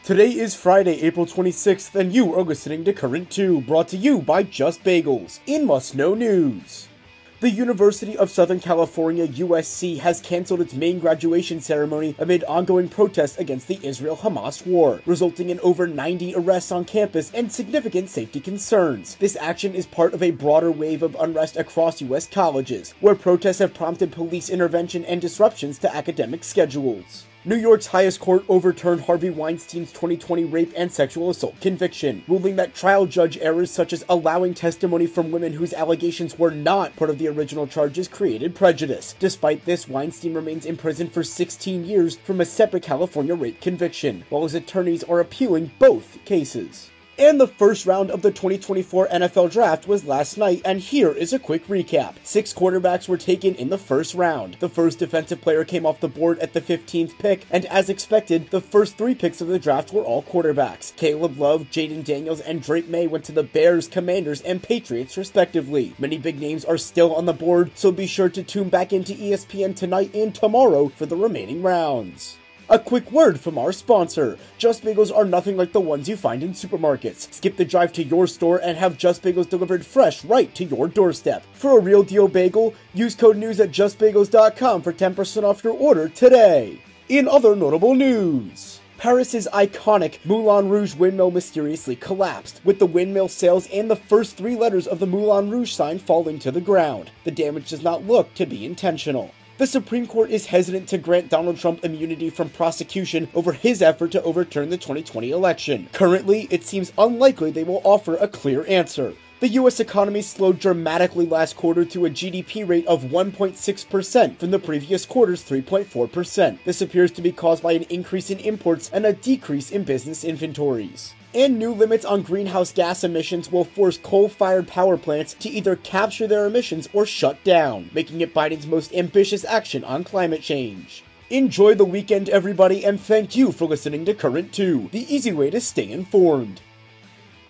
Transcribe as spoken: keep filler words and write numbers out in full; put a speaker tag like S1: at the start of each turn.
S1: Today is Friday, April twenty-sixth, and you are listening to Current two, brought to you by Just Bagels. In must-know news, the University of Southern California, U S C, has canceled its main graduation ceremony amid ongoing protests against the Israel-Hamas war, resulting in over ninety arrests on campus and significant safety concerns. This action is part of a broader wave of unrest across U S colleges, where protests have prompted police intervention and disruptions to academic schedules. New York's highest court overturned Harvey Weinstein's twenty twenty rape and sexual assault conviction, ruling that trial judge errors such as allowing testimony from women whose allegations were not part of the original charges created prejudice. Despite this, Weinstein remains in prison for sixteen years from a separate California rape conviction, while his attorneys are appealing both cases. And the first round of the twenty twenty-four N F L Draft was last night, and here is a quick recap. Six quarterbacks were taken in the first round. The first defensive player came off the board at the fifteenth pick, and as expected, the first three picks of the draft were all quarterbacks. Caleb Love, Jaden Daniels, and Drake May went to the Bears, Commanders, and Patriots respectively. Many big names are still on the board, so be sure to tune back into E S P N tonight and tomorrow for the remaining rounds. A quick word from our sponsor. Just Bagels are nothing like the ones you find in supermarkets. Skip the drive to your store and have Just Bagels delivered fresh right to your doorstep. For a real deal bagel, use code news at just bagels dot com for ten percent off your order today. In other notable news, Paris's iconic Moulin Rouge windmill mysteriously collapsed, with the windmill sails and the first three letters of the Moulin Rouge sign falling to the ground. The damage does not look to be intentional. The Supreme Court is hesitant to grant Donald Trump immunity from prosecution over his effort to overturn the twenty twenty election. Currently, it seems unlikely they will offer a clear answer. The U S economy slowed dramatically last quarter to a G D P rate of one point six percent from the previous quarter's three point four percent. This appears to be caused by an increase in imports and a decrease in business inventories. And new limits on greenhouse gas emissions will force coal-fired power plants to either capture their emissions or shut down, making it Biden's most ambitious action on climate change. Enjoy the weekend, everybody, and thank you for listening to Current two, the easy way to stay informed.